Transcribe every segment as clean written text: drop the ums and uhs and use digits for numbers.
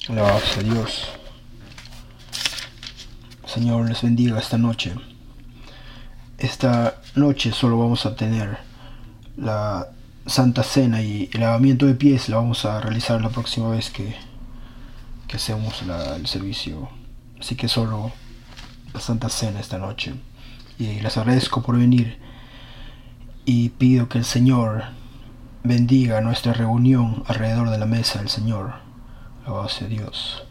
Alabado sea Dios. Señor, les bendiga esta noche. Esta noche solo vamos a tener la Santa Cena y el lavamiento de pies la vamos a realizar la próxima vez que hacemos el servicio. Así que solo la Santa Cena esta noche. Y les agradezco por venir y pido que el Señor bendiga nuestra reunión alrededor de la mesa del Señor. Alabado sea Dios.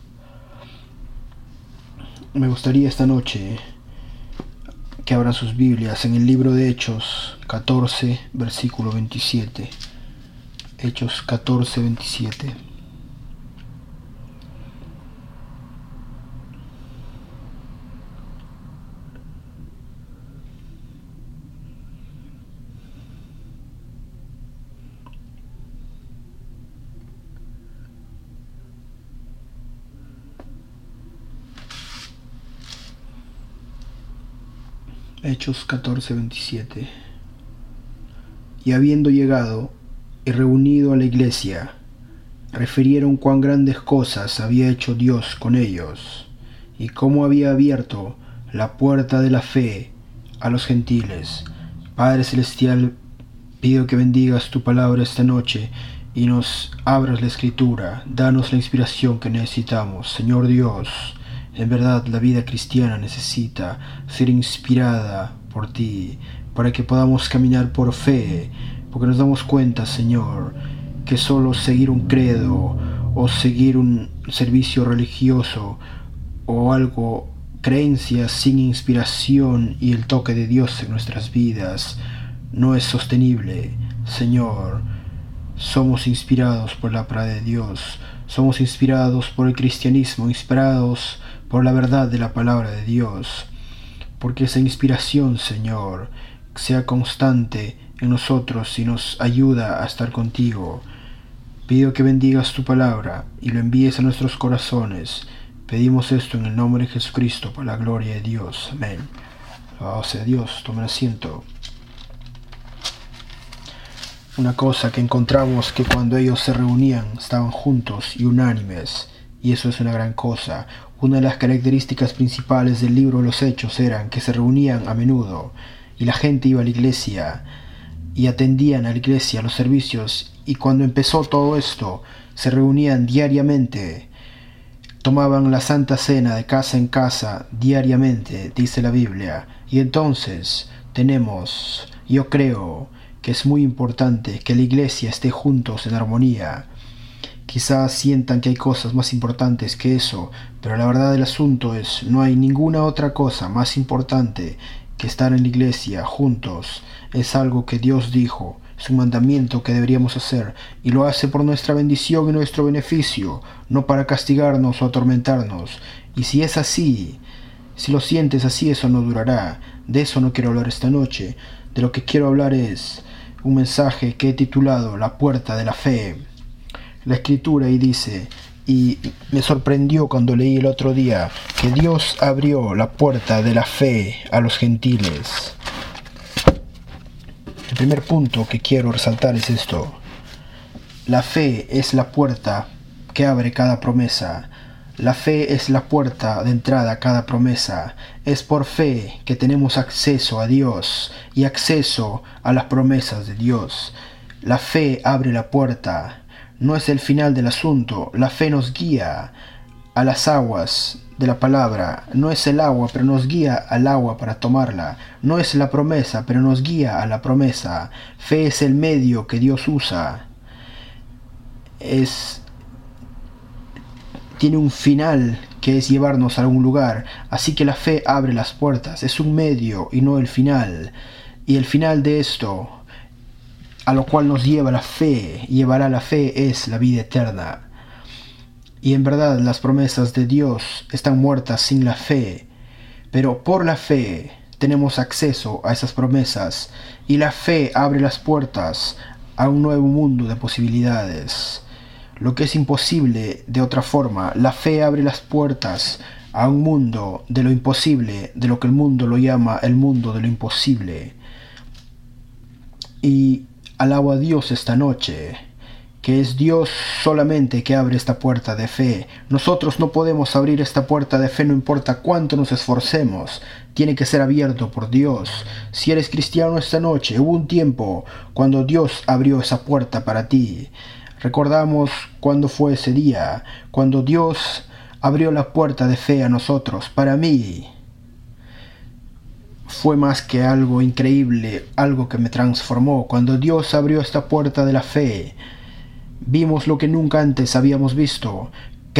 Me gustaría esta noche que abran sus Biblias en el libro de Hechos 14, versículo 27. Hechos 14, 27. Hechos 14, 27. Y habiendo llegado y reunido a la iglesia, refirieron cuán grandes cosas había hecho Dios con ellos, y cómo había abierto la puerta de la fe a los gentiles. Padre Celestial, pido que bendigas tu palabra esta noche y nos abras la escritura. Danos la inspiración que necesitamos, Señor Dios. En verdad, la vida cristiana necesita ser inspirada por ti, para que podamos caminar por fe, porque nos damos cuenta, Señor, que solo seguir un credo o seguir un servicio religioso o algo, creencias sin inspiración y el toque de Dios en nuestras vidas, no es sostenible. Señor, somos inspirados por la palabra de Dios, somos inspirados por el cristianismo, inspirados por la verdad de la palabra de Dios, porque esa inspiración, Señor, sea constante en nosotros y nos ayuda a estar contigo. Pido que bendigas tu palabra y lo envíes a nuestros corazones. Pedimos esto en el nombre de Jesucristo, para la gloria de Dios. Amén. Alabado sea Dios. Tomen asiento. Una cosa que encontramos que cuando ellos se reunían estaban juntos y unánimes, y eso es una gran cosa. Una de las características principales del libro de los Hechos eran que se reunían a menudo y la gente iba a la iglesia y atendían a la iglesia, a los servicios, y cuando empezó todo esto se reunían diariamente, tomaban la Santa Cena de casa en casa diariamente, dice la Biblia. Y entonces yo creo que es muy importante que la iglesia esté juntos en armonía. Quizás sientan que hay cosas más importantes que eso, pero la verdad del asunto es, no hay ninguna otra cosa más importante que estar en la iglesia juntos. Es algo que Dios dijo, es un mandamiento que deberíamos hacer, y lo hace por nuestra bendición y nuestro beneficio, no para castigarnos o atormentarnos. Y si es así, si lo sientes así, eso no durará. De eso no quiero hablar esta noche. De lo que quiero hablar es un mensaje que he titulado La Puerta de la Fe. La escritura y dice, y me sorprendió cuando leí el otro día que Dios abrió la puerta de la fe a los gentiles. El primer punto que quiero resaltar es esto: la fe es la puerta que abre cada promesa. La fe es la puerta de entrada a cada promesa. Es por fe que tenemos acceso a Dios y acceso a las promesas de Dios. La fe abre la puerta. No es el final del asunto. La fe nos guía a las aguas de la palabra. No es el agua, pero nos guía al agua para tomarla. No es la promesa, pero nos guía a la promesa. Fe es el medio que Dios usa. Tiene un final que es llevarnos a algún lugar. Así que la fe abre las puertas. Es un medio y no el final. Y el final de esto, a lo cual nos llevará la fe, es la vida eterna. Y en verdad las promesas de Dios están muertas sin la fe, pero por la fe tenemos acceso a esas promesas, y la fe abre las puertas a un nuevo mundo de posibilidades. Lo que es imposible de otra forma, la fe abre las puertas a un mundo de lo imposible, de lo que el mundo lo llama el mundo de lo imposible. Y alabo a Dios esta noche, que es Dios solamente que abre esta puerta de fe. Nosotros no podemos abrir esta puerta de fe, no importa cuánto nos esforcemos. Tiene que ser abierto por Dios. Si eres cristiano esta noche, hubo un tiempo cuando Dios abrió esa puerta para ti. Recordamos cuándo fue ese día, cuando Dios abrió la puerta de fe a nosotros. Para mí fue más que algo increíble, algo que me transformó. Cuando Dios abrió esta puerta de la fe, vimos lo que nunca antes habíamos visto.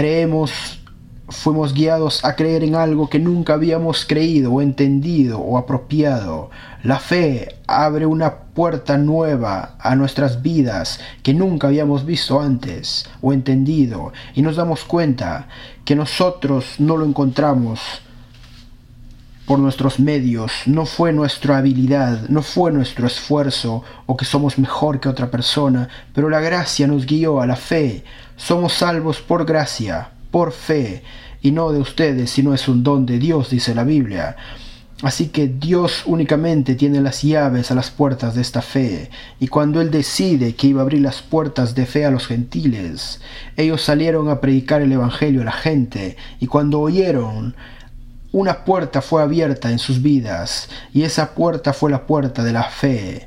Fuimos guiados a creer en algo que nunca habíamos creído o entendido o apropiado. La fe abre una puerta nueva a nuestras vidas que nunca habíamos visto antes o entendido, y nos damos cuenta que nosotros no lo encontramos por nuestros medios, no fue nuestra habilidad, no fue nuestro esfuerzo o que somos mejor que otra persona, pero la gracia nos guió a la fe. Somos salvos por gracia, por fe, y no de ustedes, sino es un don de Dios, dice la Biblia. Así que Dios únicamente tiene las llaves a las puertas de esta fe, y cuando Él decide que iba a abrir las puertas de fe a los gentiles, ellos salieron a predicar el Evangelio a la gente, y cuando oyeron, una puerta fue abierta en sus vidas, y esa puerta fue la puerta de la fe.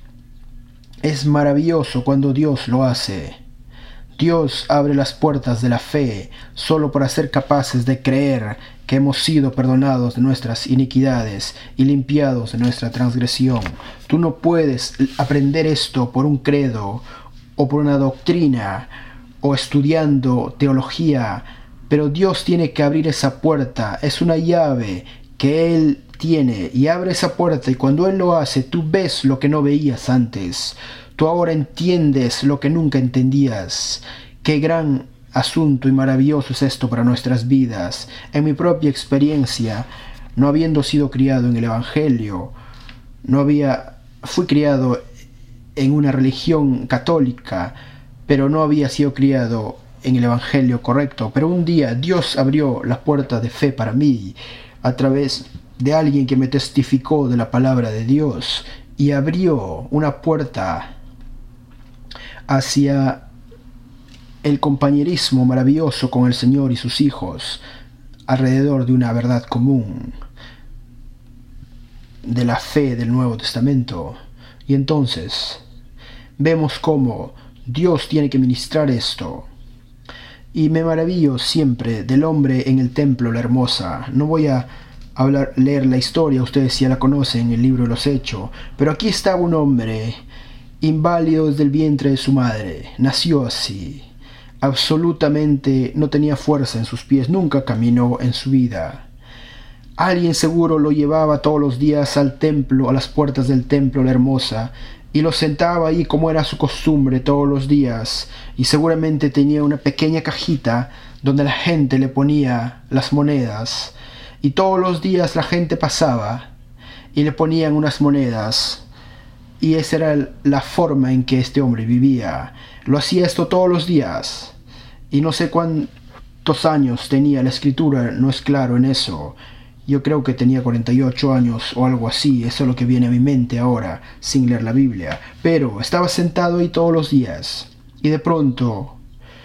Es maravilloso cuando Dios lo hace. Dios abre las puertas de la fe solo para ser capaces de creer que hemos sido perdonados de nuestras iniquidades y limpiados de nuestra transgresión. Tú no puedes aprender esto por un credo o por una doctrina o estudiando teología, pero Dios tiene que abrir esa puerta. Es una llave que Él tiene y abre esa puerta, y cuando Él lo hace, tú ves lo que no veías antes. Tú ahora entiendes lo que nunca entendías. Qué gran asunto y maravilloso es esto para nuestras vidas. En mi propia experiencia, no habiendo sido criado en el Evangelio, fui criado en una religión católica, pero no había sido criado en el Evangelio correcto. Pero un día Dios abrió la puerta de fe para mí a través de alguien que me testificó de la palabra de Dios, y abrió una puerta hacia el compañerismo maravilloso con el Señor y sus hijos, alrededor de una verdad común de la fe del Nuevo Testamento. Y entonces vemos cómo Dios tiene que ministrar esto. Y me maravillo siempre del hombre en el templo, la hermosa. No voy a leer la historia, ustedes ya la conocen, el libro de los Hechos, pero aquí estaba un hombre inválido desde el vientre de su madre. Nació así, absolutamente no tenía fuerza en sus pies, nunca caminó en su vida. Alguien seguro lo llevaba todos los días al templo, a las puertas del templo, la hermosa, y lo sentaba ahí como era su costumbre todos los días, y seguramente tenía una pequeña cajita donde la gente le ponía las monedas, y todos los días la gente pasaba y le ponían unas monedas, y esa era la forma en que este hombre vivía. Lo hacía esto todos los días, y no sé cuántos años tenía, la escritura no es claro en eso. Yo creo que tenía 48 años o algo así, eso es lo que viene a mi mente ahora, sin leer la Biblia. Pero estaba sentado ahí todos los días, y de pronto,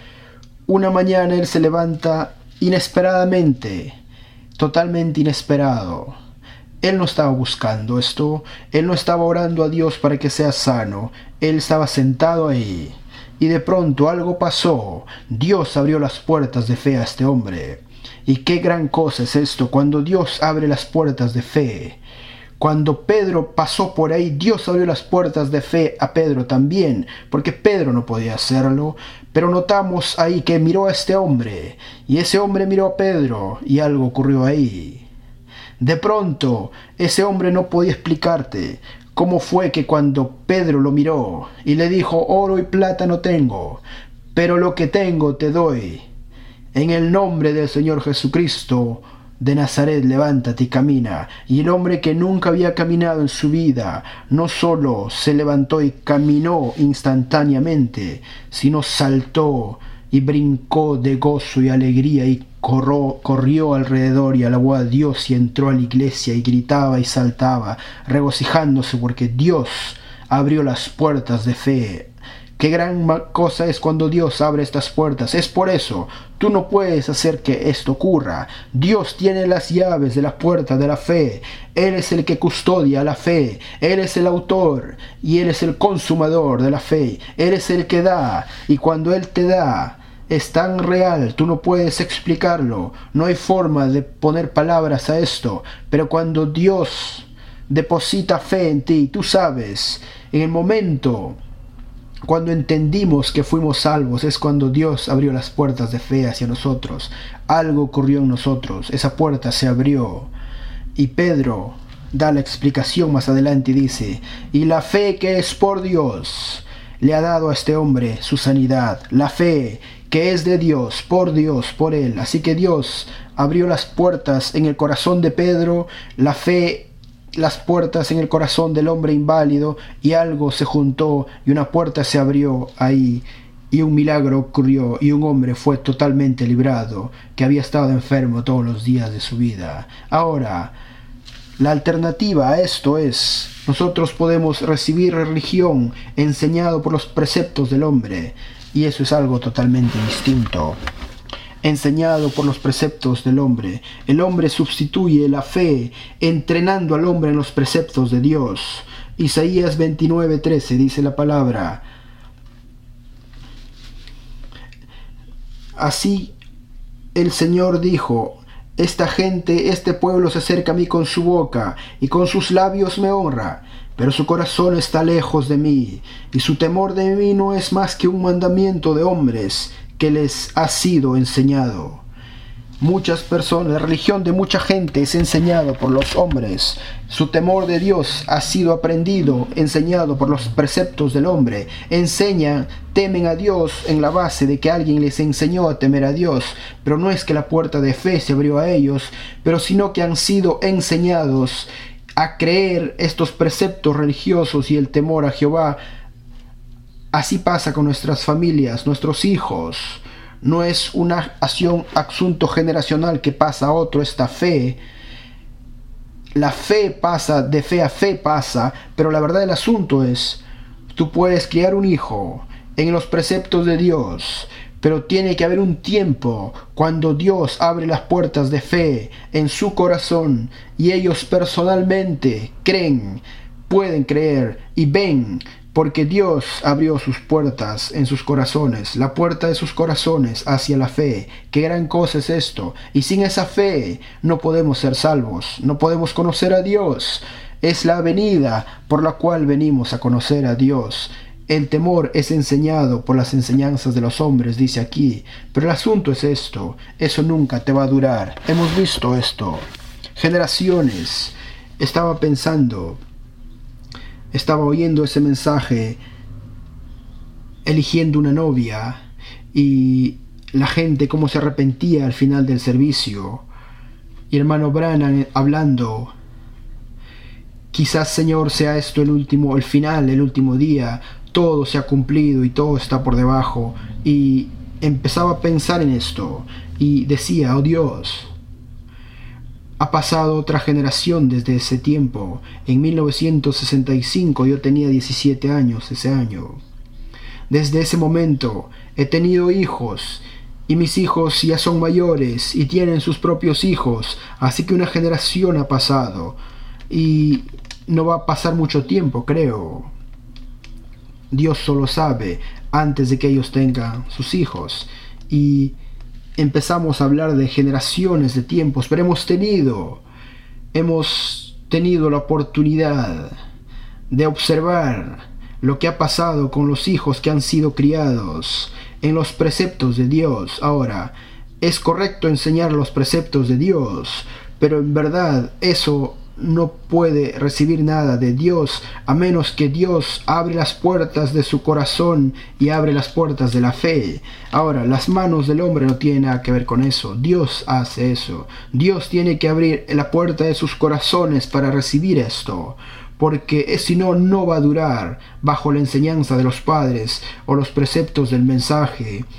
una mañana él se levanta inesperadamente, totalmente inesperado. Él no estaba buscando esto, él no estaba orando a Dios para que sea sano, él estaba sentado ahí, y de pronto algo pasó. Dios abrió las puertas de fe a este hombre. Y qué gran cosa es esto, cuando Dios abre las puertas de fe. Cuando Pedro pasó por ahí, Dios abrió las puertas de fe a Pedro también, porque Pedro no podía hacerlo. Pero notamos ahí que miró a este hombre, y ese hombre miró a Pedro, y algo ocurrió ahí. De pronto, ese hombre no podía explicarte cómo fue que cuando Pedro lo miró y le dijo: oro y plata no tengo, pero lo que tengo te doy. En el nombre del Señor Jesucristo de Nazaret, levántate y camina. Y el hombre, que nunca había caminado en su vida, no solo se levantó y caminó instantáneamente, sino saltó y brincó de gozo y alegría, y corrió alrededor y alabó a Dios, y entró a la iglesia y gritaba y saltaba, regocijándose porque Dios abrió las puertas de fe Qué gran cosa es cuando Dios abre estas puertas. Es por eso, tú no puedes hacer que esto ocurra. Dios tiene las llaves de la puerta de la fe. Él es el que custodia la fe. Él es el autor y Él es el consumador de la fe. Él es el que da, y cuando Él te da, es tan real, tú no puedes explicarlo. No hay forma de poner palabras a esto. Pero cuando Dios deposita fe en ti, tú sabes, en el momento cuando entendimos que fuimos salvos, es cuando Dios abrió las puertas de fe hacia nosotros. Algo ocurrió en nosotros, esa puerta se abrió. Y Pedro da la explicación más adelante y dice: y la fe que es por Dios le ha dado a este hombre su sanidad. La fe que es de Dios, por Él. Así que Dios abrió las puertas en el corazón de Pedro, la fe, las puertas en el corazón del hombre inválido, y algo se juntó y una puerta se abrió ahí y un milagro ocurrió y un hombre fue totalmente librado que había estado enfermo todos los días de su vida. Ahora, la alternativa a esto es: nosotros podemos recibir religión enseñado por los preceptos del hombre, y eso es algo totalmente distinto. Enseñado por los preceptos del hombre. El hombre sustituye la fe entrenando al hombre en los preceptos de Dios. Isaías 29:13 dice la palabra: así el Señor dijo: esta gente, este pueblo se acerca a mí con su boca y con sus labios me honra, pero su corazón está lejos de mí, y su temor de mí no es más que un mandamiento de hombres que les ha sido enseñado. Muchas personas, la religión de mucha gente es enseñado por los hombres. Su temor de Dios ha sido aprendido, enseñado por los preceptos del hombre. Temen a Dios en la base de que alguien les enseñó a temer a Dios. Pero no es que la puerta de fe se abrió a ellos, pero sino que han sido enseñados a creer estos preceptos religiosos y el temor a Jehová. Así pasa con nuestras familias, nuestros hijos. No es una asunto generacional que pasa a otro, esta fe. La fe pasa, de fe a fe pasa, pero la verdad del asunto es: tú puedes criar un hijo en los preceptos de Dios, pero tiene que haber un tiempo cuando Dios abre las puertas de fe en su corazón y ellos personalmente creen, pueden creer y ven, porque Dios abrió sus puertas en sus corazones, la puerta de sus corazones hacia la fe. Qué gran cosa es esto. Y sin esa fe no podemos ser salvos, no podemos conocer a Dios. Es la avenida por la cual venimos a conocer a Dios. El temor es enseñado por las enseñanzas de los hombres, dice aquí. Pero el asunto es esto: eso nunca te va a durar. Hemos visto esto. Generaciones. Estaba oyendo ese mensaje, eligiendo una novia, y la gente cómo se arrepentía al final del servicio. Y hermano Branham hablando: quizás, Señor, sea esto el último día, todo se ha cumplido y todo está por debajo. Y empezaba a pensar en esto y decía: oh Dios, ha pasado otra generación desde ese tiempo. En 1965 yo tenía 17 años ese año. Desde ese momento he tenido hijos, y mis hijos ya son mayores y tienen sus propios hijos, así que una generación ha pasado y no va a pasar mucho tiempo, creo. Dios solo sabe, antes de que ellos tengan sus hijos. Y empezamos a hablar de generaciones, de tiempos, pero hemos tenido la oportunidad de observar lo que ha pasado con los hijos que han sido criados en los preceptos de Dios. Ahora, es correcto enseñar los preceptos de Dios, pero en verdad eso no puede recibir nada de Dios a menos que Dios abre las puertas de su corazón y abre las puertas de la fe. Ahora, las manos del hombre no tienen nada que ver con eso. Dios hace eso. Dios tiene que abrir la puerta de sus corazones para recibir esto, porque si no, no va a durar bajo la enseñanza de los padres o los preceptos del mensaje.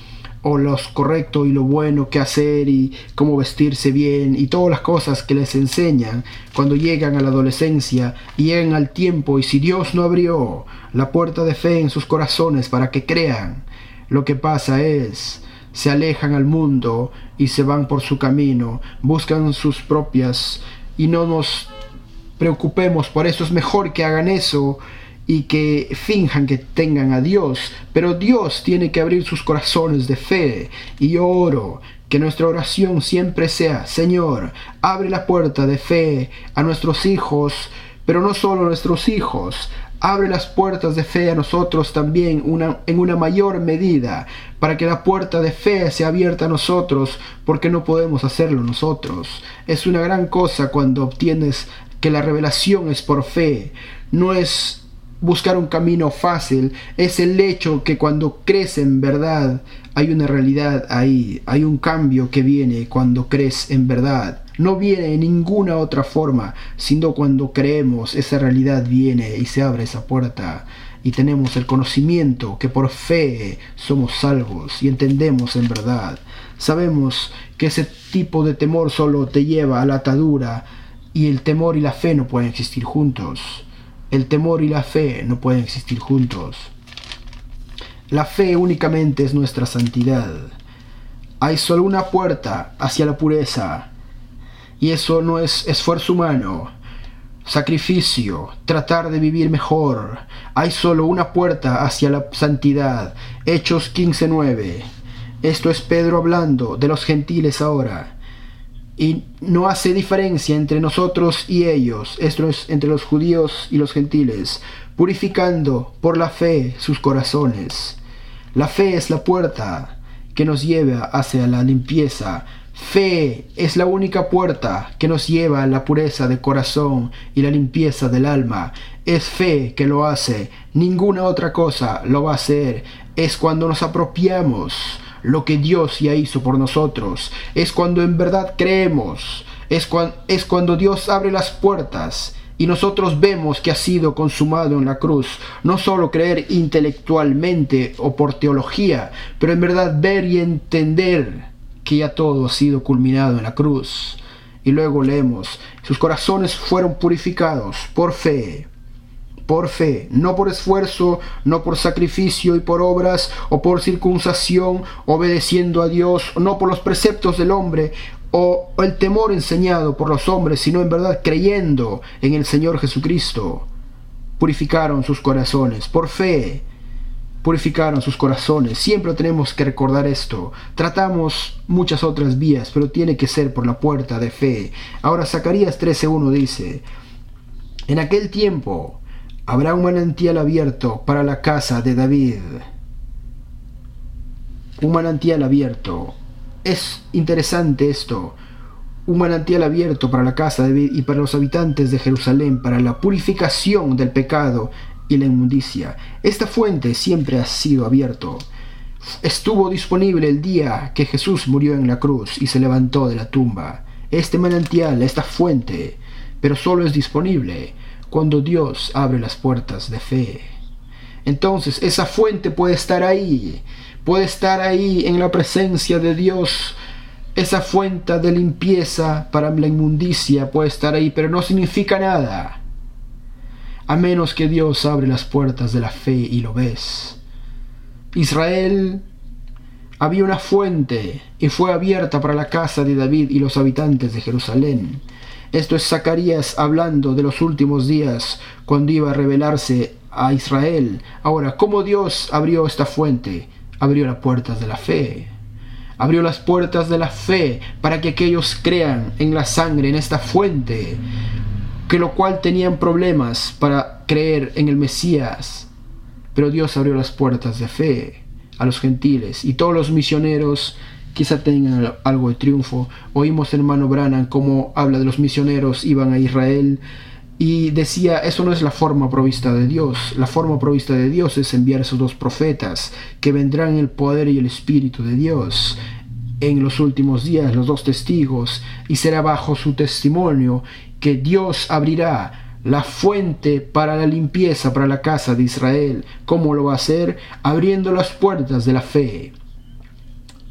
o lo correcto y lo bueno que hacer y cómo vestirse bien y todas las cosas que les enseñan cuando llegan a la adolescencia y llegan al tiempo, y si Dios no abrió la puerta de fe en sus corazones para que crean, lo que pasa es se alejan al mundo y se van por su camino, buscan sus propias, y no nos preocupemos por eso. Es mejor que hagan eso y que finjan que tengan a Dios, pero Dios tiene que abrir sus corazones de fe. Y yo oro que nuestra oración siempre sea: Señor, abre la puerta de fe a nuestros hijos, pero no solo a nuestros hijos, abre las puertas de fe a nosotros también en una mayor medida, para que la puerta de fe sea abierta a nosotros, porque no podemos hacerlo nosotros. Es una gran cosa cuando obtienes que la revelación es por fe. No es buscar un camino fácil, es el hecho que cuando crees en verdad hay una realidad ahí, hay un cambio que viene cuando crees en verdad. No viene de ninguna otra forma, sino cuando creemos, esa realidad viene y se abre esa puerta. Y tenemos el conocimiento que por fe somos salvos y entendemos en verdad. Sabemos que ese tipo de temor solo te lleva a la atadura, y el temor y la fe no pueden existir juntos. El temor y la fe no pueden existir juntos. La fe únicamente es nuestra santidad. Hay solo una puerta hacia la pureza, y eso no es esfuerzo humano, sacrificio, tratar de vivir mejor. Hay solo una puerta hacia la santidad. Hechos 15:9. Esto es Pedro hablando de los gentiles ahora. Y no hace diferencia entre nosotros y ellos, esto es entre los judíos y los gentiles, purificando por la fe sus corazones. La fe es la puerta que nos lleva hacia la limpieza. Fe es la única puerta que nos lleva a la pureza de corazón y la limpieza del alma. Es fe que lo hace, ninguna otra cosa lo va a hacer. Es cuando nos apropiamos lo que Dios ya hizo por nosotros, es cuando en verdad creemos, es cuando Dios abre las puertas y nosotros vemos que ha sido consumado en la cruz. No solo creer intelectualmente o por teología, pero en verdad ver y entender que ya todo ha sido culminado en la cruz. Y luego leemos: sus corazones fueron purificados por fe, no por esfuerzo, no por sacrificio y por obras, o por circuncisión, obedeciendo a Dios, no por los preceptos del hombre, o el temor enseñado por los hombres, sino en verdad creyendo en el Señor Jesucristo. Purificaron sus corazones, por fe, purificaron sus corazones. Siempre tenemos que recordar esto. Tratamos muchas otras vías, pero tiene que ser por la puerta de fe. Ahora Zacarías 13:1 dice: en aquel tiempo habrá un manantial abierto para la casa de David. Un manantial abierto. Es interesante esto. Un manantial abierto para la casa de David y para los habitantes de Jerusalén, para la purificación del pecado y la inmundicia. Esta fuente siempre ha sido abierto. Estuvo disponible el día que Jesús murió en la cruz y se levantó de la tumba. Este manantial, esta fuente, pero solo es disponible cuando Dios abre las puertas de fe. Entonces esa fuente puede estar ahí en la presencia de Dios. Esa fuente de limpieza para la inmundicia puede estar ahí, pero no significa nada a menos que Dios abre las puertas de la fe y lo ves. Israel, había una fuente y fue abierta para la casa de David y los habitantes de Jerusalén. Esto es Zacarías hablando de los últimos días, cuando iba a revelarse a Israel. Ahora, ¿cómo Dios abrió esta fuente? Abrió las puertas de la fe. Abrió las puertas de la fe para que aquellos crean en la sangre, en esta fuente, que lo cual tenían problemas para creer en el Mesías. Pero Dios abrió las puertas de fe a los gentiles, y todos los misioneros quizá tengan algo de triunfo. Oímos hermano Branham cómo habla de los misioneros, iban a Israel y decía: eso no es la forma provista de Dios. La forma provista de Dios es enviar sus dos profetas, que vendrán en el poder y el espíritu de Dios en los últimos días, los dos testigos, y será bajo su testimonio que Dios abrirá la fuente para la limpieza para la casa de Israel. ¿Cómo lo va a hacer? Abriendo las puertas de la fe.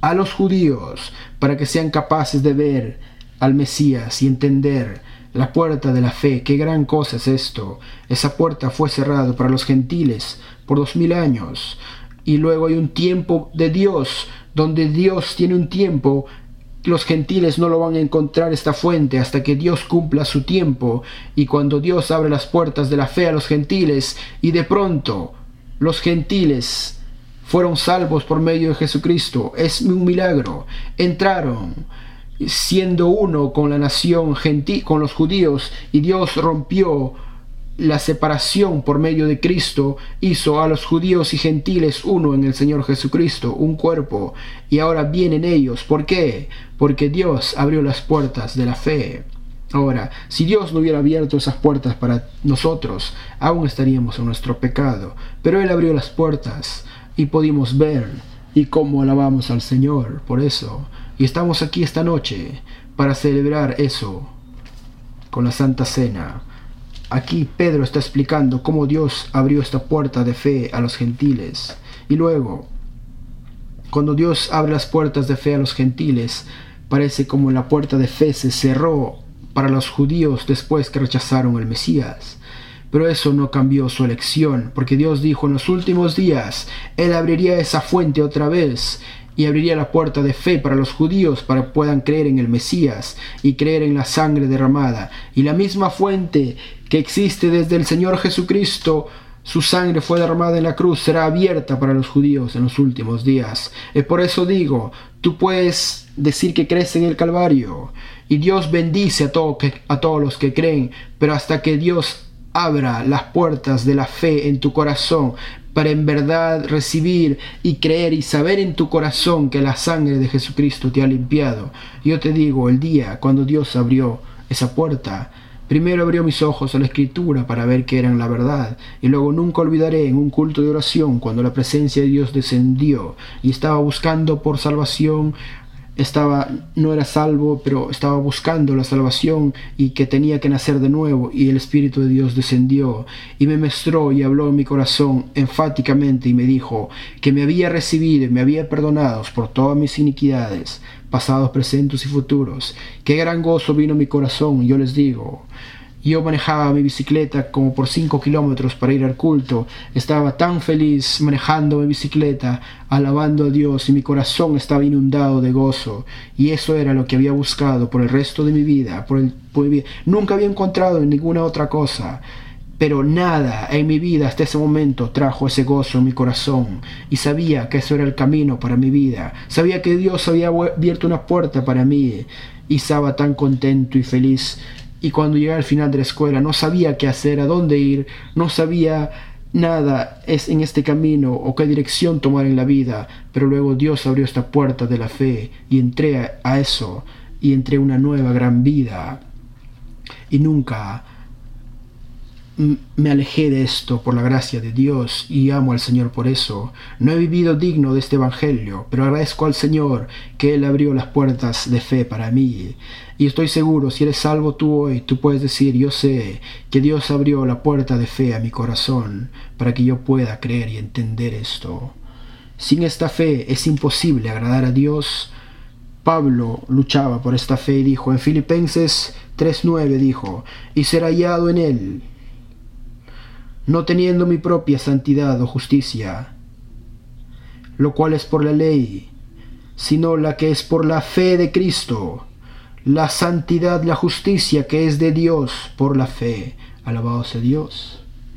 a los judíos para que sean capaces de ver al Mesías y entender la puerta de la fe. Qué gran cosa es esto. Esa puerta fue cerrada para los gentiles por 2000 años. Y luego hay un tiempo de Dios, donde Dios tiene un tiempo. Los gentiles no lo van a encontrar esta fuente hasta que Dios cumpla su tiempo. Y cuando Dios abre las puertas de la fe a los gentiles, y de pronto los gentiles fueron salvos por medio de Jesucristo, es un milagro. Entraron siendo uno con la nación gentil, con los judíos, y Dios rompió la separación por medio de Cristo, hizo a los judíos y gentiles uno en el Señor Jesucristo, un cuerpo, y ahora vienen ellos. ¿Por qué? Porque Dios abrió las puertas de la fe. Ahora, si Dios no hubiera abierto esas puertas para nosotros, aún estaríamos en nuestro pecado, pero Él abrió las puertas y pudimos ver y cómo alabamos al Señor por eso. Y estamos aquí esta noche para celebrar eso con la Santa Cena. Aquí Pedro está explicando cómo Dios abrió esta puerta de fe a los gentiles. Y luego, cuando Dios abre las puertas de fe a los gentiles, parece como la puerta de fe se cerró para los judíos después que rechazaron al Mesías. Pero eso no cambió su elección, porque Dios dijo en los últimos días, Él abriría esa fuente otra vez, y abriría la puerta de fe para los judíos para que puedan creer en el Mesías y creer en la sangre derramada. Y la misma fuente que existe desde el Señor Jesucristo, su sangre fue derramada en la cruz, será abierta para los judíos en los últimos días. Por eso digo, tú puedes decir que crees en el Calvario y Dios bendice a todos los que creen, pero hasta que Dios abra las puertas de la fe en tu corazón para en verdad recibir y creer y saber en tu corazón que la sangre de Jesucristo te ha limpiado. Yo te digo, el día cuando Dios abrió esa puerta, primero abrió mis ojos a la Escritura para ver que eran la verdad, y luego nunca olvidaré en un culto de oración cuando la presencia de Dios descendió y estaba buscando por salvación. No era salvo, pero estaba buscando la salvación y que tenía que nacer de nuevo, y el Espíritu de Dios descendió y me mostró y habló en mi corazón enfáticamente y me dijo que me había recibido y me había perdonado por todas mis iniquidades, pasados, presentes y futuros. Qué gran gozo vino a mi corazón. Yo les digo, yo manejaba mi bicicleta como por 5 kilómetros para ir al culto. Estaba tan feliz manejando mi bicicleta, alabando a Dios, y mi corazón estaba inundado de gozo. Y eso era lo que había buscado por el resto de mi vida. Nunca había encontrado en ninguna otra cosa. Pero nada en mi vida hasta ese momento trajo ese gozo en mi corazón. Y sabía que eso era el camino para mi vida. Sabía que Dios había abierto una puerta para mí. Y estaba tan contento y feliz. Y cuando llegué al final de la escuela no sabía qué hacer, a dónde ir, no sabía nada en este camino o qué dirección tomar en la vida. Pero luego Dios abrió esta puerta de la fe y entré a eso y entré a una nueva gran vida. Y nunca me alejé de esto por la gracia de Dios y amo al Señor por eso. No he vivido digno de este evangelio, pero agradezco al Señor que Él abrió las puertas de fe para mí. Y estoy seguro, si eres salvo tú hoy, tú puedes decir, yo sé que Dios abrió la puerta de fe a mi corazón para que yo pueda creer y entender esto. Sin esta fe es imposible agradar a Dios. Pablo luchaba por esta fe y dijo en Filipenses 3:9, dijo, y ser hallado en Él, no teniendo mi propia santidad o justicia, lo cual es por la ley, sino la que es por la fe de Cristo, la santidad, la justicia que es de Dios por la fe. Alabado sea Dios.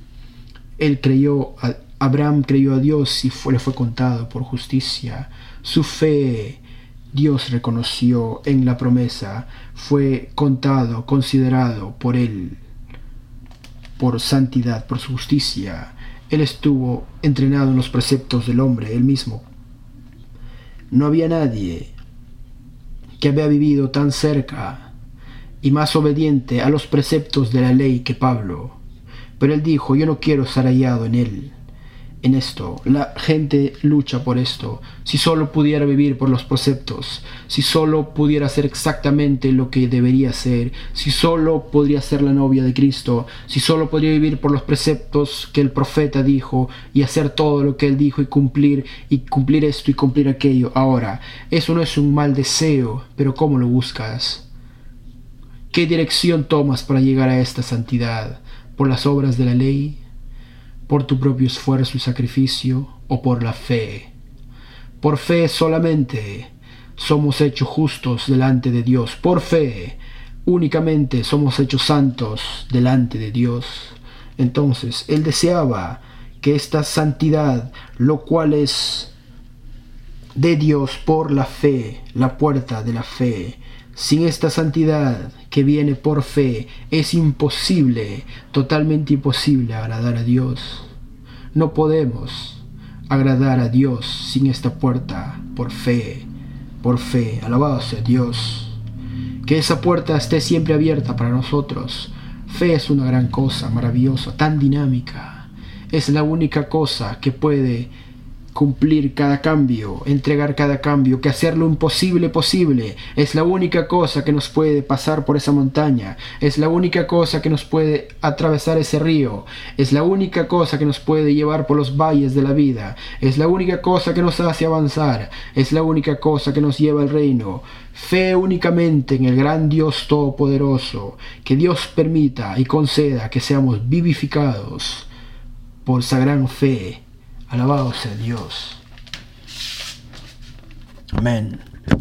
Abraham creyó a Dios y le fue contado por justicia. Su fe Dios reconoció en la promesa, fue contado, considerado por él, por santidad, por su justicia. Él estuvo entrenado en los preceptos del hombre, él mismo. No había nadie que había vivido tan cerca y más obediente a los preceptos de la ley que Pablo. Pero él dijo, yo no quiero ser hallado en él. en esto. La gente lucha por esto. Si solo pudiera vivir por los preceptos, si solo pudiera hacer exactamente lo que debería hacer, si solo podría ser la novia de Cristo, si solo podría vivir por los preceptos que el profeta dijo y hacer todo lo que él dijo y cumplir esto y cumplir aquello. Ahora, eso no es un mal deseo, pero ¿cómo lo buscas? ¿Qué dirección tomas para llegar a esta santidad? ¿Por las obras de la ley? ¿Por tu propio esfuerzo y sacrificio? ¿O por la fe? Por fe solamente somos hechos justos delante de Dios. Por fe únicamente somos hechos santos delante de Dios. Entonces, él deseaba que esta santidad, lo cual es de Dios por la fe, la puerta de la fe, sin esta santidad que viene por fe, es imposible, totalmente imposible agradar a Dios. No podemos agradar a Dios sin esta puerta por fe, alabado sea Dios. Que esa puerta esté siempre abierta para nosotros. Fe es una gran cosa, maravillosa, tan dinámica. Es la única cosa que puede cumplir cada cambio, entregar cada cambio, que hacer lo imposible posible. Es la única cosa que nos puede pasar por esa montaña. Es la única cosa que nos puede atravesar ese río. Es la única cosa que nos puede llevar por los valles de la vida. Es la única cosa que nos hace avanzar. Es la única cosa que nos lleva al reino. Fe únicamente en el gran Dios Todopoderoso. Que Dios permita y conceda que seamos vivificados por esa gran fe. Alabado sea Dios. Amén.